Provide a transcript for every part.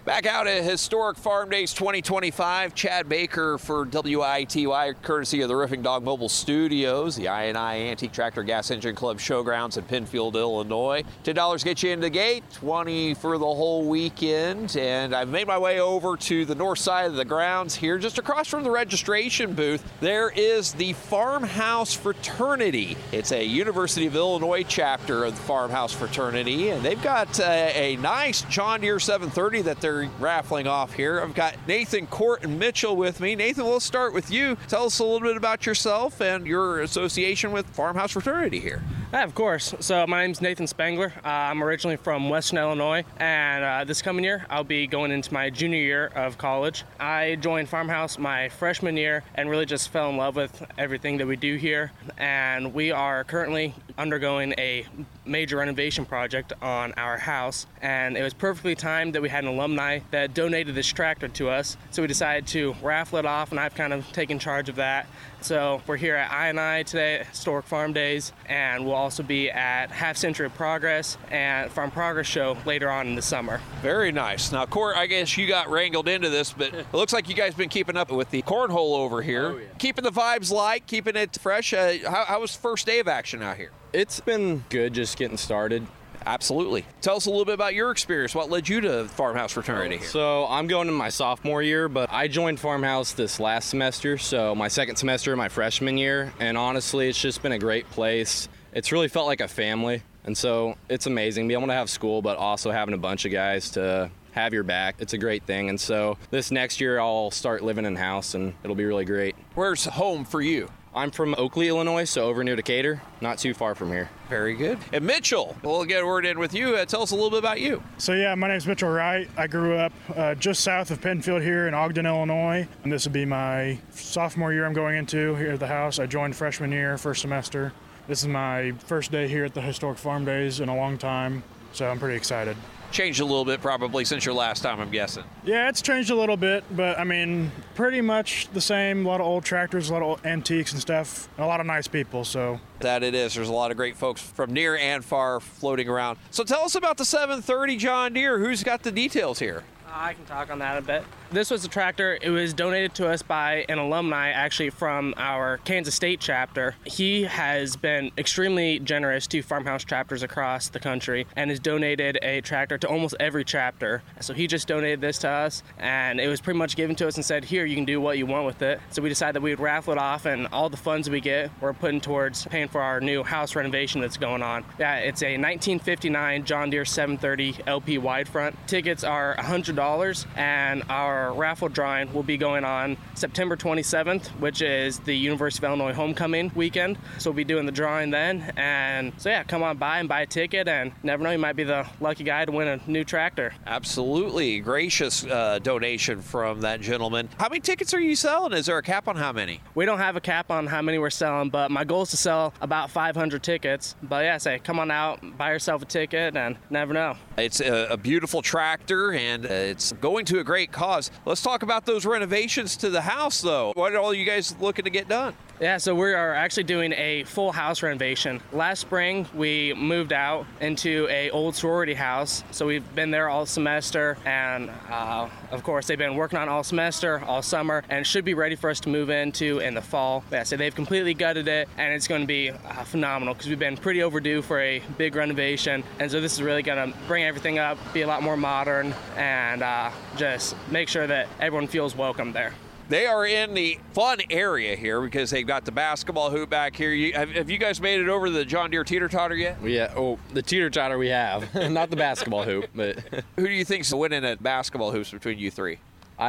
Back out at Historic Farm Days 2025, Chad Baker for WITY, courtesy of the Riffing Dog Mobile Studios, the INI Antique Tractor Gas Engine Club Showgrounds in Penfield, Illinois. $10 get you in the gate, $20 for the whole weekend. And I've made my way over to the north side of the grounds here, just across from the registration booth. There is the Farmhouse Fraternity. It's a University of Illinois chapter of the Farmhouse Fraternity, and they've got a nice John Deere 730 that they're raffling off here. I've got Nathan, Court, and Mitchell with me. Nathan, we'll start with you. Tell us a little bit about yourself and your association with Farmhouse Fraternity here. Yeah, of course. So my name's Nathan Spangler. I'm originally from Western Illinois, and this coming year I'll be going into my junior year of college. I joined Farmhouse my freshman year and really just fell in love with everything that we do here. And we are currently undergoing a major renovation project on our house, and it was perfectly timed that we had an alumni that donated this tractor to us, so we decided to raffle it off, and I've kind of taken charge of that. So we're here at INI today at Historic Farm Days, and we'll also be at Half Century of Progress and Farm Progress Show later on in the summer. Very nice. Now, Court, I guess you got wrangled into this, but it looks like you guys been keeping up with the cornhole over here. Oh, yeah. Keeping the vibes light, keeping it fresh. How was the first day of action out here? It's been good just getting started. Absolutely. Tell us a little bit about your experience. What led you to Farmhouse Fraternity here? So I'm going in my sophomore year, but I joined Farmhouse this last semester, so my second semester of my freshman year, and honestly, it's just been a great place. It's really felt like a family, and so it's amazing being able to have school, but also having a bunch of guys to have your back. It's a great thing, and so this next year I'll start living in-house, and it'll be really great. Where's home for you? I'm from Oakley, Illinois, so over near Decatur, not too far from here. Very good. And Mitchell, we'll get a word in with you. Tell us a little bit about you. So yeah, my name's Mitchell Wright. I grew up just south of Penfield here in Ogden, Illinois, and this will be my sophomore year I'm going into here at the house. I joined freshman year, first semester. This is my first day here at the Historic Farm Days in a long time, so I'm pretty excited. Changed a little bit probably since your last time, I'm guessing. Yeah, it's changed a little bit, but I mean, pretty much the same. A lot of old tractors, a lot of old antiques and stuff, and a lot of nice people, so. That it is. There's a lot of great folks from near and far floating around. So tell us about the 730 John Deere. Who's got the details here? I can talk on that a bit. This was a tractor. It was donated to us by an alumni actually from our Kansas State chapter. He has been extremely generous to farmhouse chapters across the country and has donated a tractor to almost every chapter. So he just donated this to us, and it was pretty much given to us and said, here, you can do what you want with it. So we decided that we would raffle it off, and all the funds we get we're putting towards paying for our new house renovation that's going on. Yeah, it's a 1959 John Deere 730 LP wide front. Tickets are $100, and our raffle drawing will be going on September 27th, which is the University of Illinois homecoming weekend. So we'll be doing the drawing then. And so yeah, come on by and buy a ticket, and never know, you might be the lucky guy to win a new tractor. Absolutely. Gracious donation from that gentleman. How many tickets are you selling? Is there a cap on how many? We don't have a cap on how many we're selling, but my goal is to sell about 500 tickets. But yeah, say, come on out, buy yourself a ticket, and never know. It's a beautiful tractor, and it's going to a great cause. Let's talk about those renovations to the house, though. What are all you guys looking to get done? Yeah, so we are actually doing a full house renovation. Last spring, we moved out into a old sorority house. So we've been there all semester, and of course, they've been working on all semester, all summer, and should be ready for us to move into in the fall. Yeah, so they've completely gutted it, and it's going to be phenomenal because we've been pretty overdue for a big renovation. And so this is really going to bring everything up, be a lot more modern, and just make sure that everyone feels welcome there. They are in the fun area here because they've got the basketball hoop back here. Have you guys made it over to the John Deere teeter-totter yet? Yeah, the teeter-totter we have, not the basketball hoop. But who do you think's winning at basketball hoops between you three?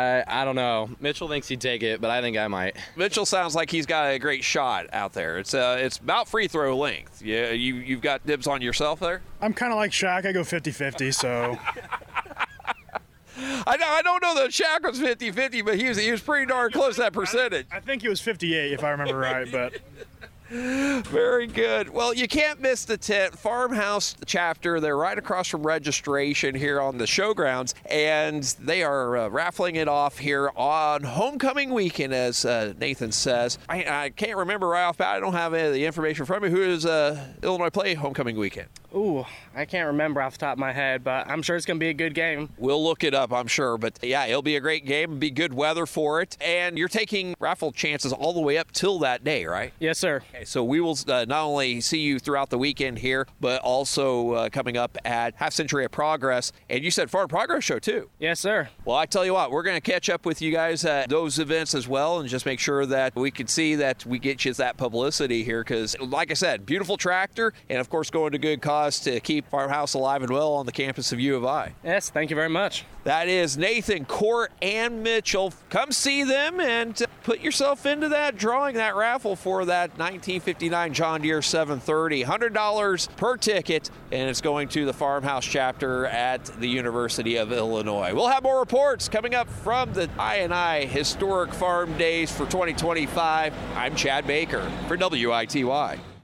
I don't know. Mitchell thinks he'd take it, but I think I might. Mitchell sounds like he's got a great shot out there. It's about free throw length. Yeah, you've got dibs on yourself there? I'm kind of like Shaq. I go 50-50, so. I don't know that Shaq was 50-50, but he was pretty darn close to that percentage. I think it was 58 if I remember right, but Very good. Well, you can't miss the tent. Farmhouse chapter, they're right across from registration here on the showgrounds, and they are raffling it off here on homecoming weekend, as Nathan says. I can't remember right off bat. I don't have any of the information from me. Who is Illinois play homecoming weekend? Ooh, I can't remember off the top of my head, but I'm sure it's going to be a good game. We'll look it up, I'm sure. But yeah, it'll be a great game. It'll be good weather for it. And you're taking raffle chances all the way up till that day, right? Yes, sir. Okay, so we will not only see you throughout the weekend here, but also coming up at Half Century of Progress. And you said Farm Progress Show, too. Yes, sir. Well, I tell you what, we're going to catch up with you guys at those events as well and just make sure that we can see that we get you that publicity here because, like I said, beautiful tractor and, of course, going to good cause to keep Farmhouse alive and well on the campus of U of I. Yes, thank you very much. That is Nathan, Court, and Mitchell. Come see them and put yourself into that drawing, that raffle for that 1959 John Deere 730. $100 per ticket, and it's going to the Farmhouse chapter at the University of Illinois. We'll have more reports coming up from the I&I Historic Farm Days for 2025. I'm Chad Baker for WITY.